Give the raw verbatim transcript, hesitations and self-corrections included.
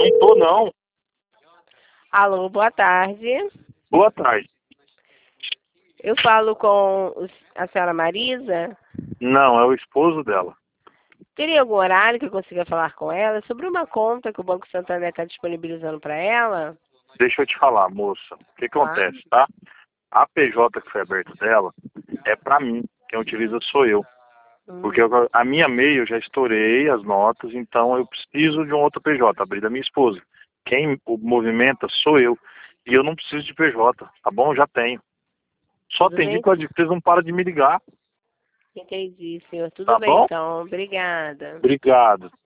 Não tô, não. Alô, boa tarde. Boa tarde. Eu falo com os- a senhora Marisa. Não, é o esposo dela. Teria algum horário que eu consiga falar com ela sobre uma conta que o Banco Santander está disponibilizando para ela? Deixa eu te falar, moça. O que Claro. acontece, tá? A P J que foi aberta dela é pra mim. Quem utiliza sou eu. Hum. Porque eu- a minha MEI eu já estourei as notas, então eu preciso de um outro P J, abrir da minha esposa. Quem o movimenta sou eu. E eu não preciso de P J, tá bom? Eu já tenho. Só Tudo atendi bem? que vocês não param de me ligar. Entendi, senhor. Tudo Tá bem, bom? então. Obrigada. Obrigado.